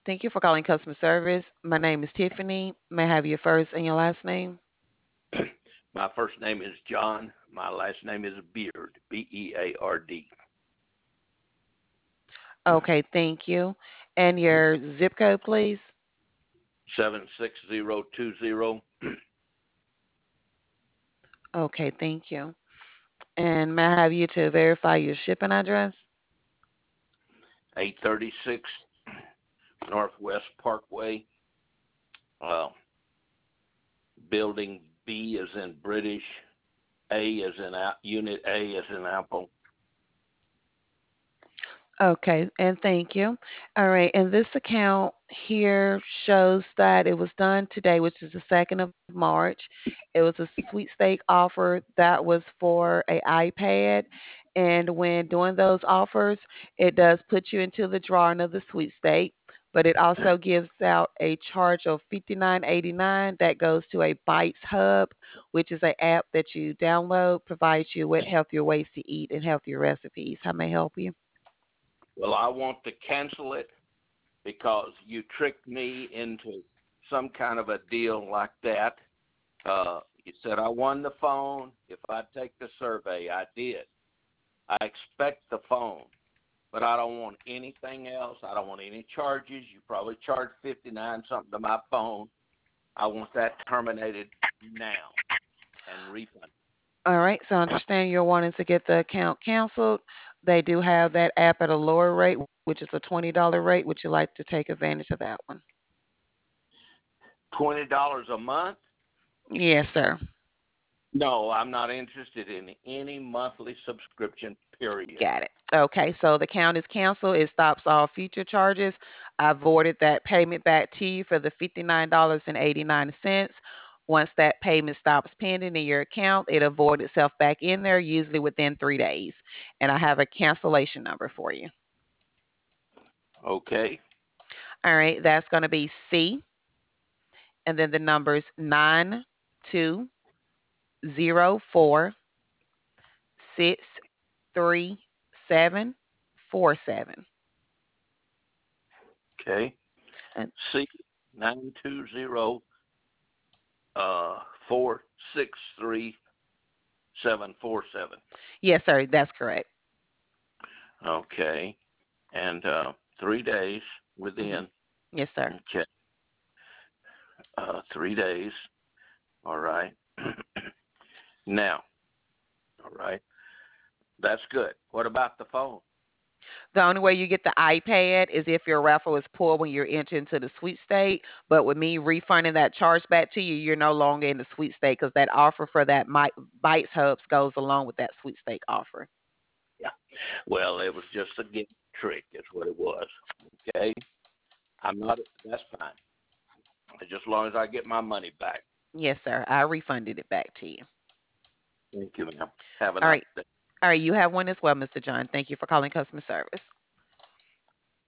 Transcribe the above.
Thank you for calling customer service. My name is Tiffany. May I have your first and your last name? My first name is John. My last name is Beard, Beard. Okay, thank you. And your zip code, please? 76020, Okay, thank you. And may I have you to verify your shipping address? 836 Northwest Parkway, uh, building B as in British, A as in unit A as in Apple. Okay, and thank you. All right, and this account here shows that it was done today, which is the 2nd of March. It was a sweepstake offer that was for a iPad, and when doing those offers, it does put you into the drawing of the sweepstake, but it also gives out a charge of 59.89 that goes to a Bites Hub, which is an app that you download, provides you with healthier ways to eat and healthier recipes. How may I help you? Well, I want to cancel it because you tricked me into some kind of a deal like that. You said I won the phone if I take the survey. I did. I expect the phone, but I don't want anything else. I don't want any charges. You probably charged 59 something to my phone. I want that terminated now and refunded. All right, so I understand you're wanting to get the account canceled. They do have that app at a lower rate, which is a $20 rate. Would you like to take advantage of that one? $20 a month? Yes, sir. No, I'm not interested in any monthly subscription, period. Got it. Okay, so the account is canceled. It stops all future charges. I voided that payment back to you for the $59.89. Once that payment stops pending in your account, it'll void itself back in there, usually within 3 days. And I have a cancellation number for you. Okay. All right, that's going to be C and then the numbers 9204 63747. Okay. And C 920 463 747. yes, sir, that's correct. Okay. And 3 days Hmm. within. Yes, sir. Okay. 3 days. All right. Now, all right. That's good. What about the phone? The only way you get the iPad is if your raffle is pulled when you're entering into the sweet state. But with me refunding that charge back to you, you're no longer in the sweet state because that offer for that Bites Hubs goes along with that sweet state offer. Yeah. Well, it was just a gift trick, is what it was. Okay. I'm not, that's fine. Just as long as I get my money back. Yes, sir. I refunded it back to you. Thank you, ma'am. Have a All nice right. day. All right. You have one as well, Mr. John. Thank you for calling customer service.